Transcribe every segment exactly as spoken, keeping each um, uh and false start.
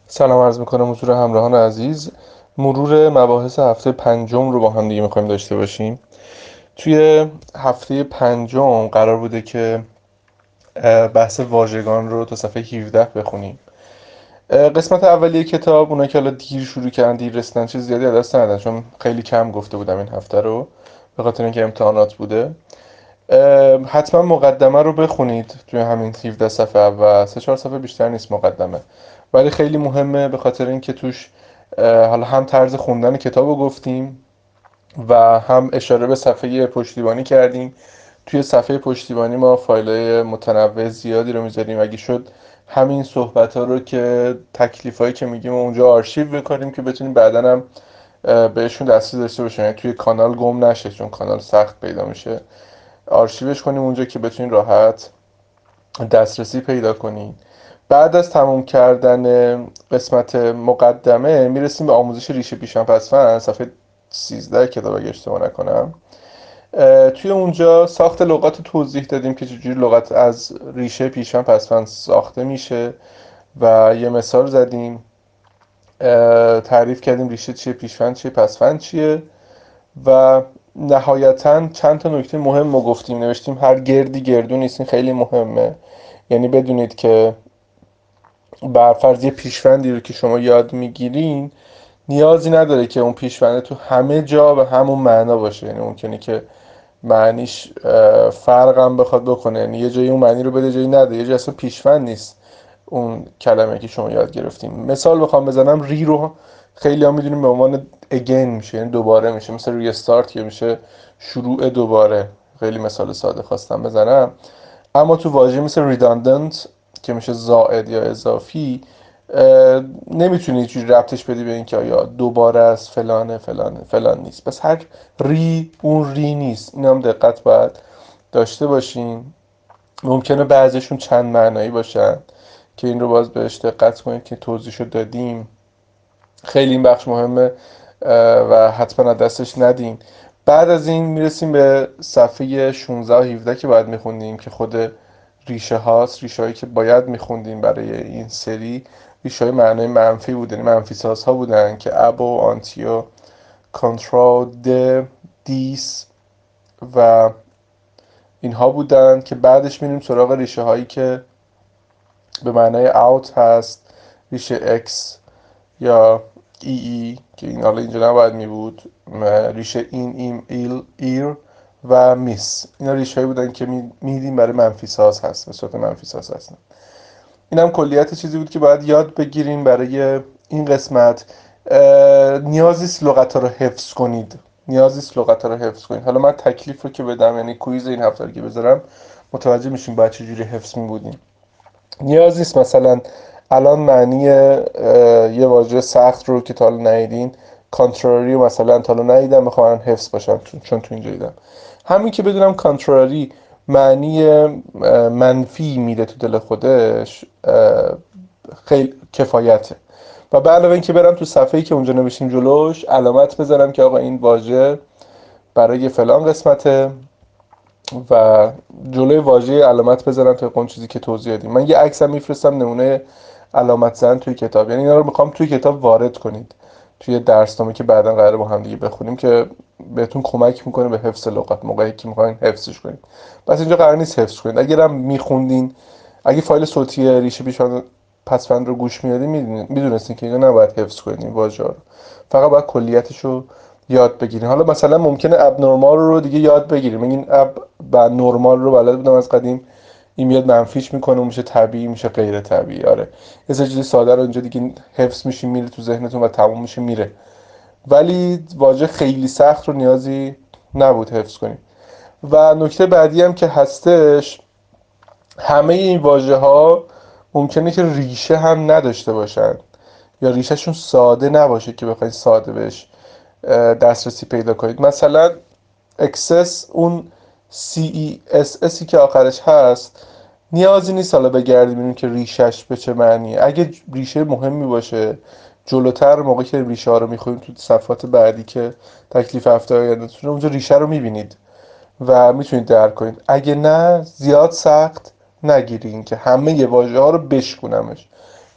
سلام عرض میکنم حضور همراهان عزیز. مرور مباحث هفته پنجم رو با هم دیگه میخوایم داشته باشیم. توی هفته پنجم قرار بوده که بحث واژگان رو تا صفحه هفده بخونیم. قسمت اولیه کتاب، اونا که حالا دیر شروع کردن دیر رسیدن چیز زیادی از دست ندادن، چون خیلی کم گفته بودم این هفته رو به خاطر اینکه امتحانات بوده. حتما مقدمه رو بخونید توی همین هفده صفحه اول، سه چهار صفحه بیشتر نیست مقدمه، ولی خیلی مهمه به خاطر اینکه توش حالا هم طرز خوندن کتاب رو گفتیم و هم اشاره به صفحه پشتیبانی کردیم. توی صفحه پشتیبانی ما فایل‌های متنوع زیادی رو میذاریم، اگه شد همین صحبت ها رو که تکلیف هایی که میگیم اونجا آرشیو بکنیم که بتونیم بعدا هم بهشون دسترسی داشته باشیم، یعنی توی کانال گم نشه، چون کانال سخت پیدا میشه. آرشیوش کنیم اونجا که بتونین راحت دسترسی پیدا کنین. بعد از تموم کردن قسمت مقدمه میرسیم به آموزش ریشه پیشن پسفند، صفحه سیزده کتاب اگه اشتباه نکنم. توی اونجا ساخت لغات رو توضیح دادیم که چجوری لغت از ریشه پیشن پسفند ساخته میشه و یه مثال زدیم. تعریف کردیم ریشه چیه، پیشوند چیه، پسفند چیه، و نهایتا چند تا نکته مهم رو گفتیم. نوشتیم هر گردی گردو نیست، این خیلی مهمه. یعنی بدونید که برفرض یه پیشوندی رو که شما یاد میگیرین نیازی نداره که اون پیشونده تو همه جا به همون معنا باشه. یعنی ممکنه که معنیش فرق هم بخواد بکنه، یعنی یه جایی اون معنی رو بده جایی نده، یه جایی اصلا پیشوند نیست اون کلمه که شما یاد گرفتیم. مثال بخوام بزنم، ری رو خیلی ها میدونیم به عنوان again میشه، یعنی دوباره میشه، مثل ریستارت که میشه شروع دوباره. خیلی مثال ساده خواستم بزنم. اما تو واژه مثل redundant که میشه زائد یا اضافی، نمیتونی هیچ جوری ربطش بدی به اینکه آیا دوباره از فلانه فلانه فلان نیست. پس هر ری اون ری نیست، این هم دقت باید داشته باشیم. ممکنه بعضیشون چند معنایی باشن که این رو باز بهش دقت کنید که توضیحشو دادیم. خیلی این بخش مهمه و حتما از دستش ندین. بعد از این میرسیم به صفحه شانزده و هفده که باید میخوندیم که خود ریشه هاست، ریشه هایی که باید میخوندیم برای این سری. ریشه های معنای منفی بودن، منفی ساز ها بودن که ابو، آنتیو، کنترا، د، دیس و اینها بودن که بعدش میریم سراغ ریشه هایی که به معنای اوت هست، ریشه اکس یا ای ای که این حالا اینجا نباید می بود، ریشه این ایم ایل ایر و میس. اینا ریشه هایی بودن که میدیم برای منفی ساز هست، به صورت منفی ساز هستن. این هم کلیت چیزی بود که باید یاد بگیریم برای این قسمت. نیازیست لغت ها رو حفظ کنید، نیازیست لغت ها رو حفظ کنید. حالا من تکلیف رو که بدم، یعنی کویز این هفته رو که بذارم، متوجه میشیم باید چجوری حفظ میبودیم. نیاز نیست مثلا الان معنی یه واژه سخت رو که تا حالا ندیدین، کانتراری رو مثلا تا حالا ندیدم بخوام حفظ باشم چون تو اینجا دیدم. همین که بدونم کانتراری معنی منفی میده تو دل خودش خیلی کفایته. و به علاوه اینکه برم تو صفحه‌ای که اونجا نوشتیم جلوش علامت بذارم که آقا این واژه برای فلان قسمته و جلوی واژه علامت بذارم تا اون چیزی که توضیح دادیم. من یه عکسم میفرستم نمونه علامت زدن توی کتاب، یعنی اینا رو میخوام توی کتاب وارد کنید توی درسنامه که بعدا قراره با هم دیگه بخونیم که بهتون کمک میکنه به حفظ لغات موقعی که میخواین حفظش کنید. پس اینجا قرار نیست حفظ کنید. اگرم میخوندین، اگه فایل صوتی ریشه پیشان پسفند رو گوش میدادین میدونستین که اینو نباید حفظ کنید، این واژه رو فقط باید کلیتش رو یاد بگیریم. حالا مثلا ممکنه اب نورمال رو دیگه یاد بگیریم، این اب و نورمال رو بلد بودم از قدیم، این میاد منفیش میکنه و میشه طبیعی، میشه غیر طبیعی. آره یه چیزی ساده رو اینجا دیگه حفظ میشه میره تو ذهنتون و تموم میشه میره. ولی واژه خیلی سخت رو نیازی نبود حفظ کنیم. و نکته بعدی هم که هستش، همه این واژه ها ممکنه که ریشه هم نداشته باشن یا ریشهشون ساده نباشه که بخواید ساده بهش دسترسی پیدا کنید. مثلا اکسس، اون سی ای اس اسی که آخرش هست، نیازی نیست حالا بگردیم ببینیم که ریشش به چه معنیه. اگه ریشه مهمی باشه جلوتر موقعی که ریشه ها رو میخونیم تو صفحات بعدی که تکلیف هفته آیندهتونه، اونجا ریشه رو میبینید و میتونید درک کنید. اگه نه زیاد سخت نگیرین که همه واژه ها رو بشکنمش،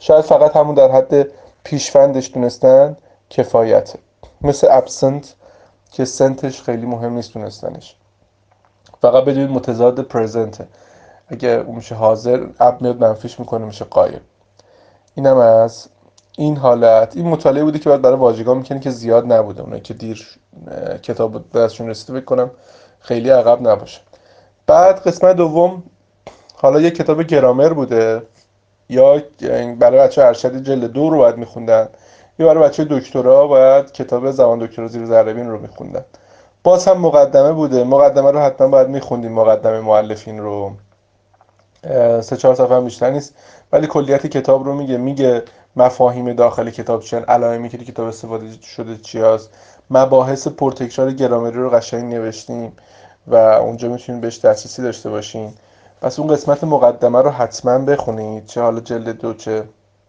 شاید فقط همون در حد پیشوندش دونستن کفایته، مثل ابسنت که سنتش خیلی مهم نیست دونستنش، فقط بدونید متضاد پرزنته، اگه اون میشه حاضر اب میاد منفیش میکنه میشه قایب. اینم از این حالت. این مطالعه بوده که باید برای واژگان میکنه که زیاد نبوده، اونایی که دیر کتاب دستشون رسیده بکنم خیلی عقب نباشه. بعد قسمت دوم حالا یک کتاب گرامر بوده، یا برای بچه ارشد جلد دو رو باید میخوندن، یا برای بچه دکترا باید کتاب زبان دکترا زیر ذره رو میخوندن. باز هم مقدمه بوده، مقدمه رو حتما باید میخوندیم، مقدمه مؤلفین رو، سه چهار صفحه هم بیشتر نیست، ولی کلیت کتاب رو میگه میگه مفاهیم داخل کتاب چیان، علائمی که کتاب استفاده شده چی هست، مباحث پرتکرار گرامری رو قشنگ نوشتیم و اونجا میتونید بهش دسترسی داشته باشین. پس اون قسمت مقدمه رو حتما بخونید، چه حالا جلد دو چه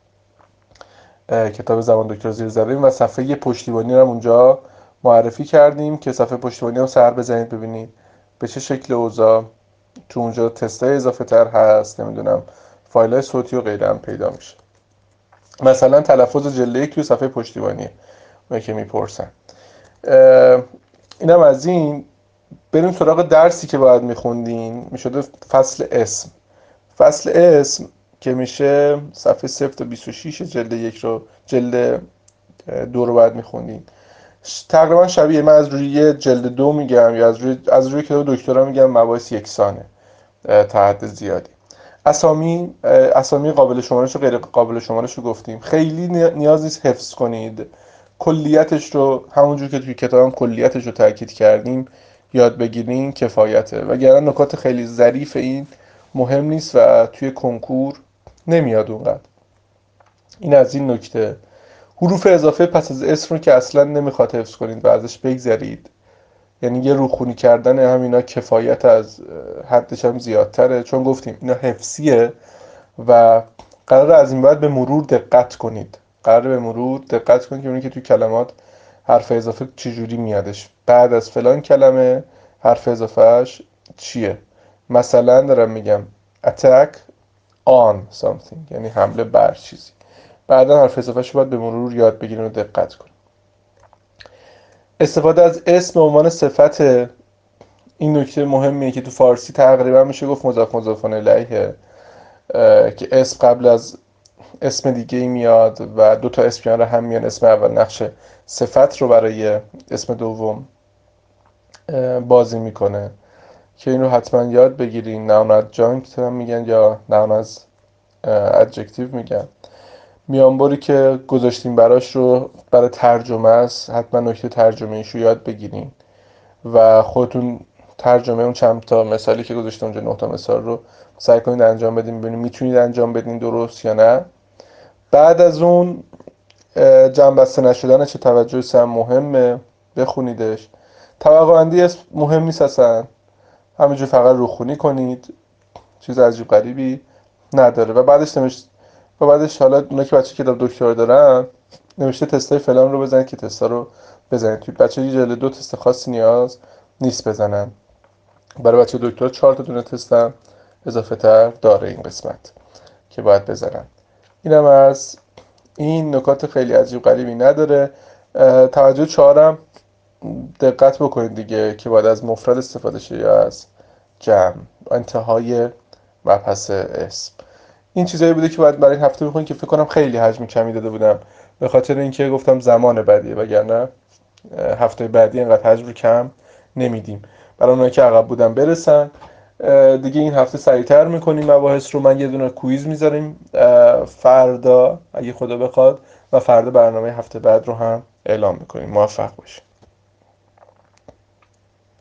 کتاب زبان دکتر زیر ذره. و صفحه پشتیبانی رو هم اونجا معرفی کردیم که صفحه پشتیبانی هم سر بزنید ببینید به چه شکل اوضاع. تو اونجا تستای اضافه تر هست، نمیدونم فایل های صوتی و غیره هم پیدا میشه. مثلا تلفظ جلد یک توی صفحه پشتیبانیه اونایی که میپرسن. اینم از این. بریم سراغ درسی که باید میخوندین، میشده فصل اسم. فصل اسم که میشه صفحه صفر تا بیست و شش جلد یک رو، جلد دو رو باید میخوندین. تقریبا شبیه، من از روی جلد دو میگم یا از روی از روی کتاب دکترا میگم، مباحث یکسانه تا حد زیادی. اسامی اسامی قابل شمارش و غیر قابل شمارش رو گفتیم، خیلی نیاز نیست حفظ کنید، کلیتش رو همونجور که توی کتابم کلیتش رو تاکید کردیم یاد بگیرین کفایته، وگرنه نکات خیلی ظریف این مهم نیست و توی کنکور نمیاد اونقدر. این از این نکته. حروف اضافه پس از اسم رو که اصلا نمیخواد حفظ کنید و ازش بگذرید، یعنی یه روخونی کردن همینا کفایت از حدش هم زیادتره، چون گفتیم اینا حفظیه و قراره از این بعد به مرور دقت کنید، قراره به مرور دقت کنید که اونی که توی کلمات حرف اضافه چجوری میادش، بعد از فلان کلمه حرف اضافهش چیه. مثلا دارم میگم attack on something، یعنی حمله بر چیزی، بعدا حرف اضافهش رو باید به مرور یاد بگیرید و دقت کنید. استفاده از اسم به عنوان صفت، این نکته مهمیه که تو فارسی تقریبا میشه گفت مضاف مضاف الیه، که اسم قبل از اسم دیگه ای میاد و دو تا اسم کنار هم میان، اسم اول نقش صفت رو برای اسم دوم بازی میکنه که این رو حتما یاد بگیرین. noun adjunct هم میگن یا noun as adjective میگن. میانبری که گذاشتیم براش رو برای ترجمه است، حتما نکته ترجمه ایشو یاد بگیرین و خودتون ترجمه اون چند تا مثالی که گذاشته اونجا، نه تا مثال رو سعی کنید انجام بدین، ببینید میتونید انجام بدین درست یا نه. بعد از اون جمع بسته نشدن چه توجه سم مهمه، بخونیدش. طبقه بندی مهم نیست اصلا، همینجور فقط روخونی کنید، چیز عجیب غریبی نداره. و بعدش نوشت و بعدش حالا اونا که بچه کتاب دکترا دارن نوشته تستای فلان رو بزنید که تستا رو بزنید. توی بچه جلد دو تست خاصی نیاز نیست بزنن، برای بچه دکترا چهار تا دونه تست هم اضافه تر داره این قسمت که باید بزنن. اینم از این. نکات خیلی عجیب غریبی نداره. توجه چهارم دقت بکنید دیگه که باید از مفرد استفاده شه یا از جمع، انتهای مبحث اسم. این چیزایی بوده که باید برای این هفته بخونید که فکر کنم خیلی حجم کمی داده بودم به خاطر اینکه گفتم زمان بعدیه، وگرنه هفته بعدی اینقدر حجم رو کم نمیدیم. برای اونایی که عقب بودن برسن دیگه. این هفته سریعتر میکنیم مباحث رو. من یه دونه کویز میذاریم فردا اگه خدا بخواد و فردا برنامه هفته بعد رو هم اعلام میکنیم. موفق باشید.